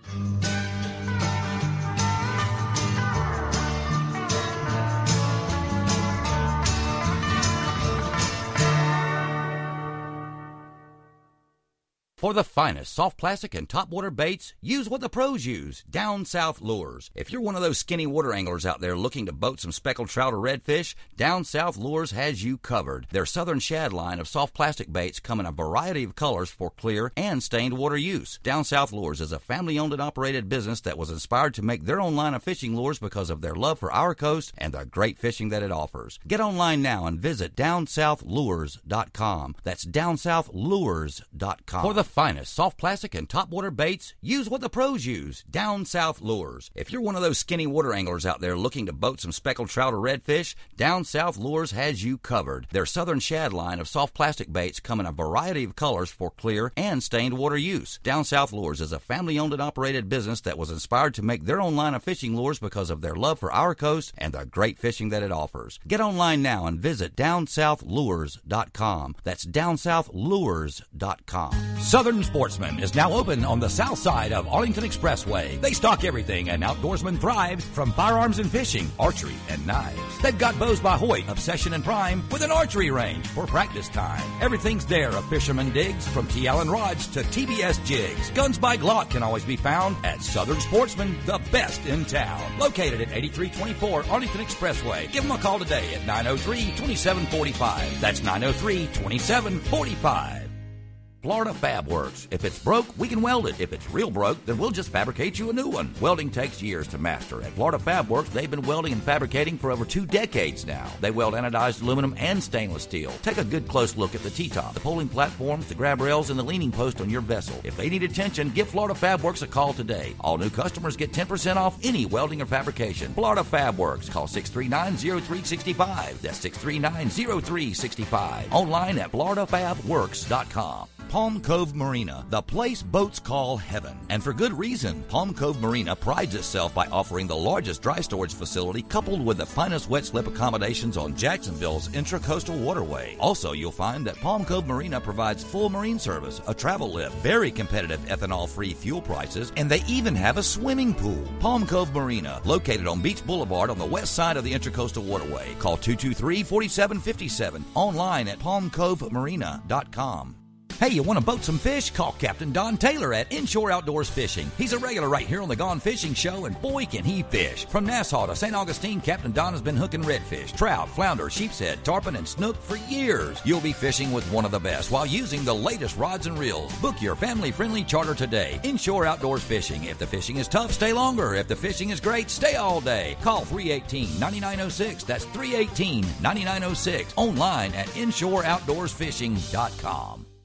For the finest soft plastic and topwater baits, use what the pros use, Down South Lures. If you're one of those skinny water anglers out there looking to boat some speckled trout or redfish, Down South Lures has you covered. Their Southern Shad line of soft plastic baits come in a variety of colors for clear and stained water use. Down South Lures is a family-owned and operated business that was inspired to make their own line of fishing lures because of their love for our coast and the great fishing that it offers. Get online now and visit down south lures dot com. That's down south lures dot com. For the finest soft plastic and topwater baits, use what the pros use, Down South Lures. If you're one of those skinny water anglers out there looking to boat some speckled trout or redfish, Down South Lures has you covered. Their Southern Shad line of soft plastic baits come in a variety of colors for clear and stained water use. Down South Lures is a family-owned and operated business that was inspired to make their own line of fishing lures because of their love for our coast and the great fishing that it offers. Get online now and visit down south lures dot com. That's down south lures dot com. Southern Sportsman is now open on the south side of Arlington Expressway. They stock everything an outdoorsman thrives, from firearms and fishing, archery, and knives. They've got Bows by Hoyt, Obsession, and Prime with an archery range for practice time. Everything's there of fisherman digs, from T. Allen rods to T B S jigs. Guns by Glock can always be found at Southern Sportsman, the best in town. Located at eighty-three twenty-four Arlington Expressway. Give them a call today at nine oh three, two seven four five. That's nine oh three, two seven four five. Florida Fab Works. If it's broke, we can weld it. If it's real broke, then we'll just fabricate you a new one. Welding takes years to master. At Florida Fab Works, they've been welding and fabricating for over two decades now. They weld anodized aluminum and stainless steel. Take a good close look at the T-top, the polling platforms, the grab rails, and the leaning post on your vessel. If they need attention, give Florida Fab Works a call today. All new customers get ten percent off any welding or fabrication. Florida Fab Works. Call six three nine, oh three six five. That's six three nine, oh three six five. Online at florida fab works dot com. Palm Cove Marina, the place boats call heaven. And for good reason. Palm Cove Marina prides itself by offering the largest dry storage facility coupled with the finest wet slip accommodations on Jacksonville's intracoastal waterway. Also, you'll find that Palm Cove Marina provides full marine service, a travel lift, very competitive ethanol-free fuel prices, and they even have a swimming pool. Palm Cove Marina, located on Beach Boulevard on the west side of the intracoastal waterway. Call two two three, four seven five seven. Online at palm cove marina dot com. Hey, you want to boat some fish? Call Captain Don Taylor at Inshore Outdoors Fishing. He's a regular right here on the Gone Fishing Show, and boy, can he fish. From Nassau to Saint Augustine, Captain Don has been hooking redfish, trout, flounder, sheepshead, tarpon, and snook for years. You'll be fishing with one of the best while using the latest rods and reels. Book your family-friendly charter today. Inshore Outdoors Fishing. If the fishing is tough, stay longer. If the fishing is great, stay all day. Call three one eight, nine nine oh six. That's three one eight, nine nine oh six. Online at inshore outdoors fishing dot com.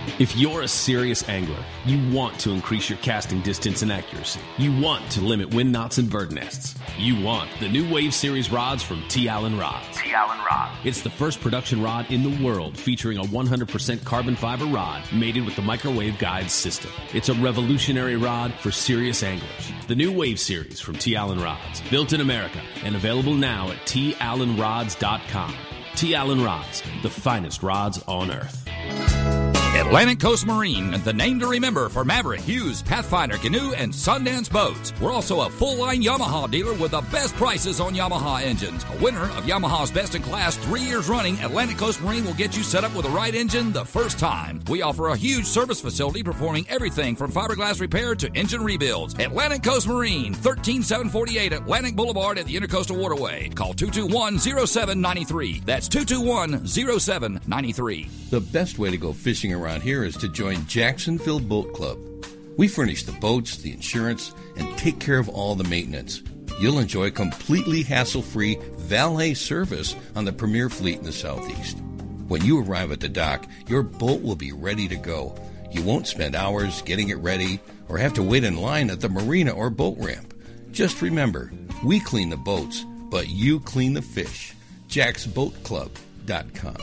If you're a serious angler, you want to increase your casting distance and accuracy. You want to limit wind knots and bird nests. You want the new Wave Series rods from T. Allen Rods. T. Allen Rods. It's the first production rod in the world featuring a one hundred percent carbon fiber rod mated with the microwave guide system. It's a revolutionary rod for serious anglers. The new Wave Series from T. Allen Rods. Built in America and available now at T Allen Rods dot com. T. Allen Rods, the finest rods on earth. Atlantic Coast Marine, the name to remember for Maverick, Hughes, Pathfinder, Canoe, and Sundance boats. We're also a full-line Yamaha dealer with the best prices on Yamaha engines. A winner of Yamaha's Best in Class three years running, Atlantic Coast Marine will get you set up with the right engine the first time. We offer a huge service facility performing everything from fiberglass repair to engine rebuilds. Atlantic Coast Marine, one three seven four eight Atlantic Boulevard at the Intercoastal Waterway. Call two two one, zero seven nine three. That's two two one, zero seven nine three. The best way to go fishing around here is to join Jacksonville Boat Club. We furnish the boats, the insurance, and take care of all the maintenance. You'll enjoy completely hassle-free valet service on the premier fleet in the Southeast. When you arrive at the dock, your boat will be ready to go. You won't spend hours getting it ready or have to wait in line at the marina or boat ramp. Just remember, we clean the boats, but you clean the fish. Jacks Boat Club dot com.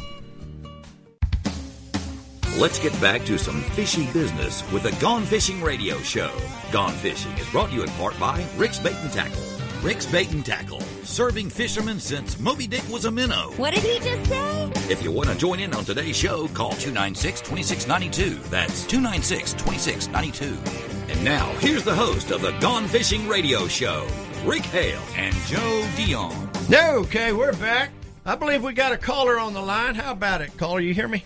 Let's get back to some fishy business with the Gone Fishing Radio Show. Gone Fishing is brought to you in part by Rick's Bait and Tackle. Rick's Bait and Tackle, serving fishermen since Moby Dick was a minnow. What did he just say? If you want to join in on today's show, call two nine six, two six nine two. That's two nine six, two six nine two. And now, here's the host of the Gone Fishing Radio Show, Rick Hale and Joe Dion. Okay, we're back. I believe we got a caller on the line. How about it, caller? You hear me?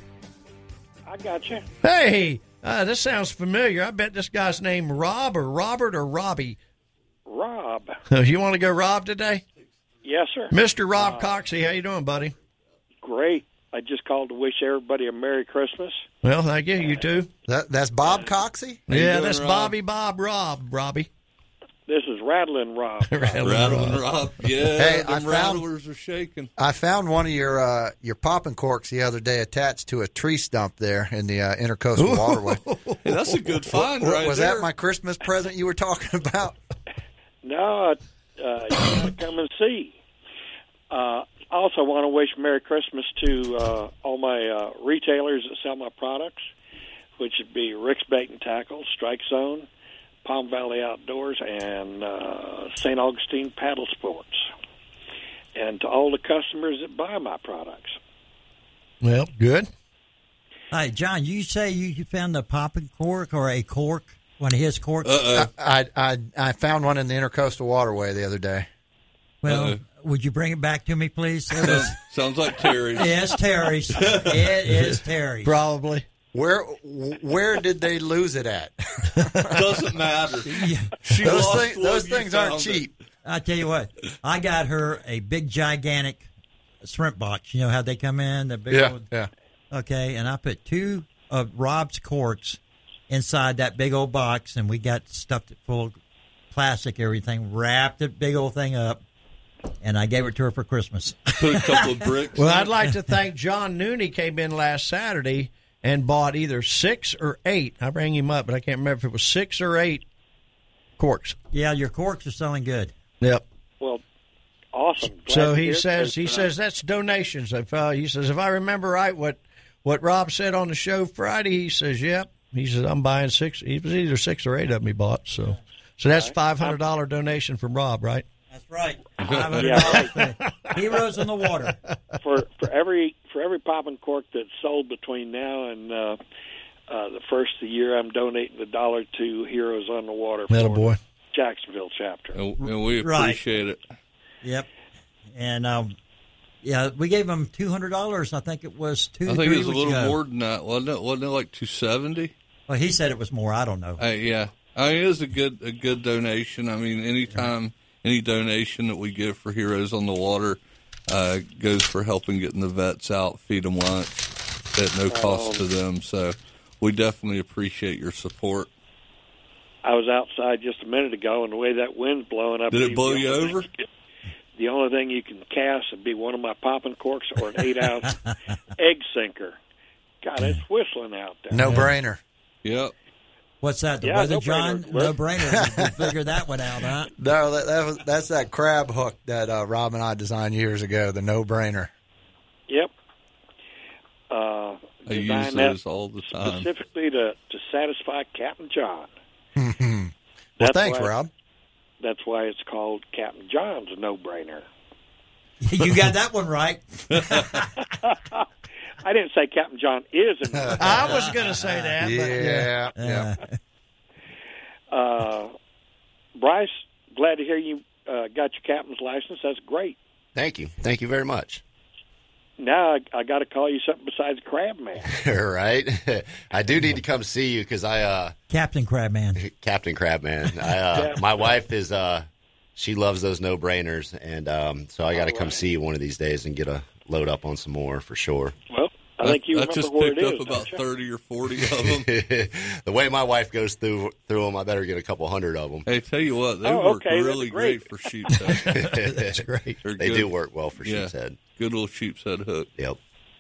I got you. Hey, uh, this sounds familiar. I bet this guy's named Rob or Robert or Robbie. Rob. You want to go Rob today? Yes, sir. Mister Rob uh, Coxey, how you doing, buddy? Great. I just called to wish everybody a Merry Christmas. Well, thank you. You too. That, that's Bob Coxey? Yeah, that's Rob? Bobby Bob Rob, Robbie. This is Rattling Rob. Rattling, Rattling Rob. Rob. Yeah, hey, the rattlers are shaking. I found one of your uh, your popping corks the other day attached to a tree stump there in the uh, Intercoastal Waterway. Hey, that's a good find, right Was there. that my Christmas present you were talking about? No, uh, you gotta come and see. Uh, I also want to wish Merry Christmas to uh, all my uh, retailers that sell my products, which would be Rick's Bait and Tackle, Strike Zone, Palm Valley Outdoors, and uh, Saint Augustine Paddle Sports. And to all the customers that buy my products. Well, good. Hi, John, you say you, you found a popping cork or a cork, one of his corks? Uh-oh. I, I, I found one in the Intercoastal Waterway the other day. Well, Uh-oh. would you bring it back to me, please? Sounds, sounds like Terry's. Yes, Terry's. It is Terry's. Probably. Where where did they lose it at? Doesn't matter. She those lost thing, one, those you things aren't found cheap. it. I tell you what, I got her a big, gigantic shrimp box. You know how they come in? The big Yeah, old, yeah. Okay, and I put two of Rob's corks inside that big old box, and we got stuffed it full of plastic, everything, wrapped the big old thing up, and I gave it to her for Christmas. Put a couple of bricks. Well, in I'd it. like to thank John Nooney, came in last Saturday and bought either six or eight. I rang him up, but I can't remember if it was six or eight corks. Yeah, your corks are selling good. Yep. Well, awesome. Glad So to he hear it, says he 'cause, uh, says that's donations. If uh, he says if I remember right, what what Rob said on the show Friday, he says, "Yep." He says I'm buying six. It was either six or eight of them he bought. So, so that's five hundred dollar donation from Rob, right? That's right. Yeah. Heroes in the water. for for every for every popping cork that's sold between now and uh, uh, the first of the year, I'm donating a dollar to Heroes on the Water for Little boy. Jacksonville chapter. And, and we Right. appreciate it. Yep. And um, yeah, we gave him two hundred dollars. I think it was two. I think three it was a weeks little ago. more than that, wasn't it? Wasn't it like two seventy? Well, he said it was more. I don't know. Uh, yeah, I mean, it is a good a good donation. I mean, anytime any donation that we give for Heroes on the Water uh, goes for helping getting the vets out, feed them lunch at no cost to them. So we definitely appreciate your support. I was outside just a minute ago, and the way that wind's blowing up. Did it the blow only you thing- over? The only thing you can cast would be one of my popping corks or an eight ounce egg sinker. God, it's whistling out there. No brainer. Yep. What's that? The Yeah, weather, no John? brainer. No brainer. You figure that one out, huh? No, that, that was, that's that crab hook that uh, Rob and I designed years ago, the no brainer. Yep. Uh, I use designed those that all the time. specifically to, to satisfy Captain John. well, That's thanks, why- Rob. That's why it's called Captain John's no-brainer. You got that one right. I didn't say Captain John is a no-brainer. I was going to say that. Yeah, but yeah. Uh, Bryce, glad to hear you uh, got your captain's license. That's great. Thank you. Thank you very much. Now I, I got to call you something besides Crab Man. Right? I do need to come see you because I, uh, Captain Crabman. Captain Crabman. I, uh, my wife is, uh, she loves those no brainers, and um, so I got to come see you one of these days and get a load up on some more for sure. Well, I think you I remember just where picked it up is. about don't you? thirty or forty of them. The way my wife goes through through them, I better get a couple hundred of them. Hey, tell you what, they Oh, work okay, that's really great. great for sheep's head. That's great. They're They good. do work well for Yeah. sheep's head. Good little sheep's head hook. Yep.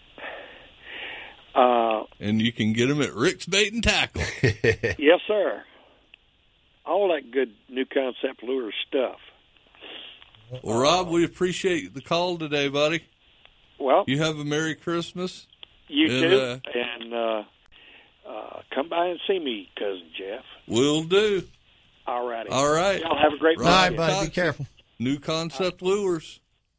Uh, And you can get them at Rick's Bait and Tackle. yes, sir. All that good new concept lure stuff. Well, Rob, we appreciate the call today, buddy. Well, You have a Merry Christmas. you and, too, uh, and uh, uh, come by and see me, cousin Jeff. Will do. All righty. All right. Y'all have a great Rob All right, weekend. buddy. Be Cox, careful. New Concept Lures.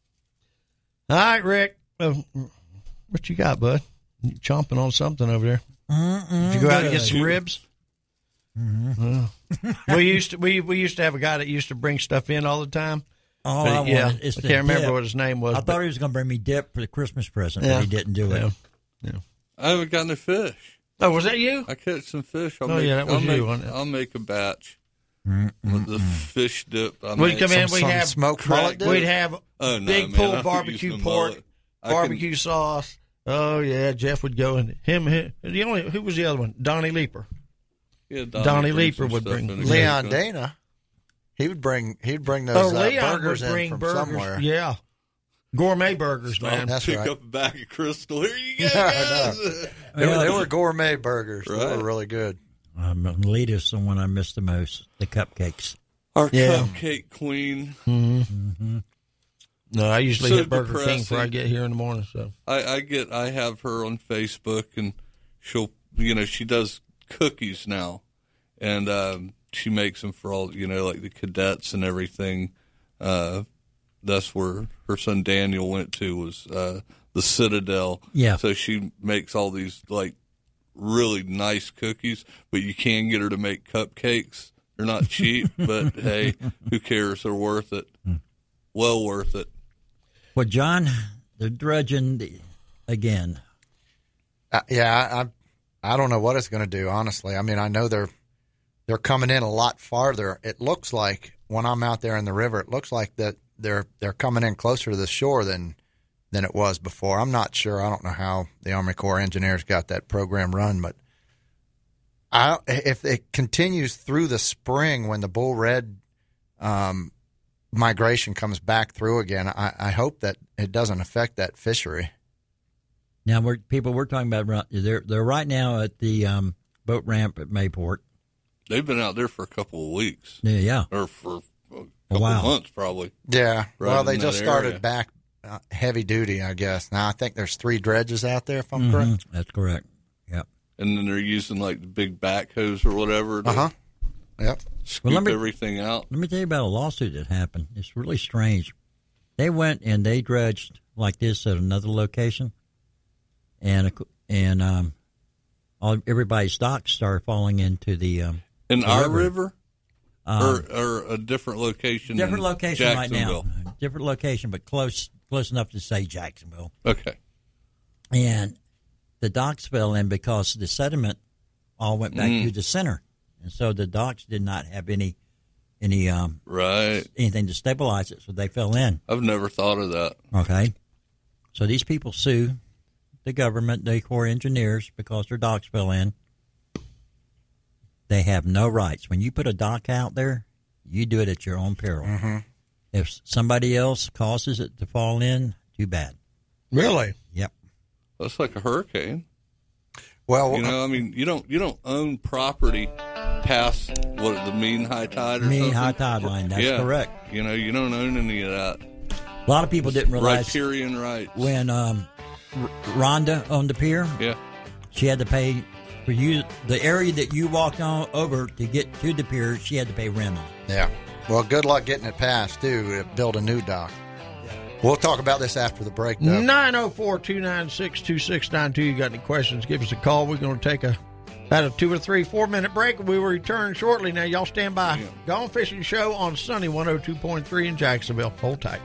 All right, Rick. Uh, what you got, bud? You chomping on something over there? Did you go out and get some ribs? Uh, we used to we we used to have a guy that used to bring stuff in all the time. All But, I yeah, wanted is I the can't remember dip. what his name was. I but- thought he was going to bring me dip for the Christmas present, Yeah. but he didn't do it. Yeah. I haven't got any fish. Oh, was that you? I catch some fish. I'll Oh, make, yeah, that was I'll you, make, wasn't it? I'll make a batch with the fish dip. I We'd make. come in. Some- We'd some have smoked mullet dip? We'd have Oh, no, big man, I pulled don't barbecue use the pork, mullet. I can- barbecue sauce. Oh yeah, Jeff would go and him. him the only who was the other one? Donnie Leaper. Yeah, Donnie brings Leaper some would stuff bring- in the Leon kitchen. Dana, he would bring he'd bring Oh, those uh, Leon burgers would in bring from burgers. somewhere. Yeah, gourmet burgers, I'll man. That's pick right. up a bag of Crystal. Here you go, I guys. They were, they were gourmet burgers. They Right. were really good. Um, Lita's the one I miss the most, the cupcakes. Our Yeah. cupcake queen. Mm-hmm. No, I usually So hit Burger King before I depressing. get here in the morning. So I, I get. I have her on Facebook, and she'll, you know, she does cookies now, and um, she makes them for all, you know, like the cadets and everything. Uh, that's where her son Daniel went to, was uh, the Citadel. Yeah. So she makes all these like really nice cookies, but you can get her to make cupcakes. They're not cheap, but hey, who cares? They're worth it. Well worth it. Well, John, they're dredging the, again. Uh, yeah, I I don't know what it's going to do. Honestly, I mean, I know they're they're coming in a lot farther. It looks like when I'm out there in the river, it looks like that they're they're coming in closer to the shore than than it was before. I'm not sure. I don't know how the Army Corps engineers got that program run, but I if it continues through the spring when the bull red um, migration comes back through again, I, I hope that it doesn't affect that fishery. Now, we're, people we're talking about, they're they're right now at the um, boat ramp at Mayport. They've been out there for a couple of weeks. Yeah, yeah. Or for a couple Wow. of months, probably. Yeah. Right well, in they that just started area. back uh, heavy duty, I guess. Now, I think there's three dredges out there, if I'm Mhm. correct. That's correct. Yep. And then they're using like the big backhoes or whatever to Uh-huh. Yep. scoop Well, let me- everything out. Let me tell you about a lawsuit that happened. It's really strange. They went and they dredged like this at another location, and and um, all everybody's docks started falling into the um, In the our river? Um, or, or a different location? different in location right now. Jacksonville? Different location, but close close enough to say Jacksonville. Okay. And the docks fell in because the sediment all went back Mm. to the center, and so the docks did not have any any um Right. anything to stabilize it, so they fell in. I've never thought of that. Okay, so these people sue the government, the Corps engineers, because their docks fell in. They have no rights. When you put a dock out there, you do it at your own peril. Mm-hmm. If somebody else causes it to fall in, too bad. Really? Yep. That's like a hurricane. Well, you know, I mean, you don't you don't own property past what the mean high tide or mean something. high tide line. That's yeah. correct. You know, you don't own any of that. A lot of people didn't realize riparian rights when um, R- Rhonda owned the pier. Yeah, she had to pay for you the area that you walked on over to get to the pier. She had to pay rent on. Yeah. Well, good luck getting it passed too. To build a new dock. We'll talk about this after the break, though. nine oh four, two nine six, two six nine two. You got any questions, give us a call. We're going to take a about a two or three, four minute break. We will return shortly. Now, y'all stand by. Yeah. Gone Fishing Show on Sunny one oh two point three in Jacksonville. Hold tight.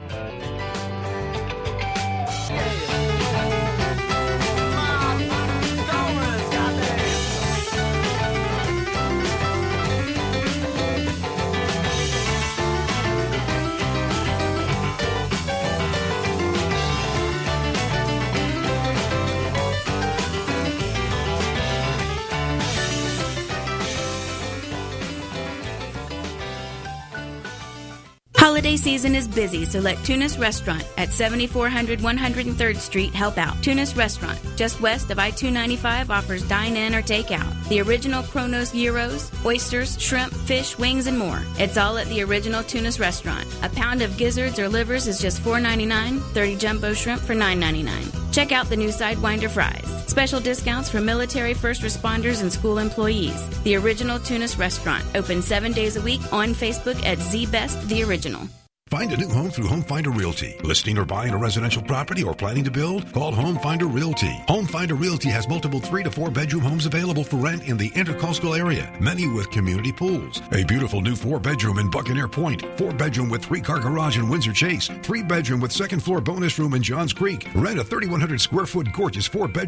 Holiday season is busy, so let Tunis Restaurant at seventy-four hundred one hundred third Street help out. Tunis Restaurant, just west of I two ninety-five, offers dine-in or take-out. The original Kronos gyros, oysters, shrimp, fish, wings, and more. It's all at the original Tunis Restaurant. A pound of gizzards or livers is just four ninety-nine, thirty jumbo shrimp for nine ninety-nine. Check out the new Sidewinder fries. Special discounts for military, first responders, and school employees. The original Tunis Restaurant, open seven days a week on Facebook at ZBest The Original. Find a new home through Home Finder Realty. Listing or buying a residential property or planning to build? Call Home Finder Realty. Home Finder Realty has multiple three to four bedroom homes available for rent in the Intercoastal area, many with community pools. A beautiful new four bedroom in Buccaneer Point, four bedroom with three car garage in Windsor Chase, three bedroom with second floor bonus room in Johns Creek. Rent a thirty-one hundred square foot gorgeous four bedroom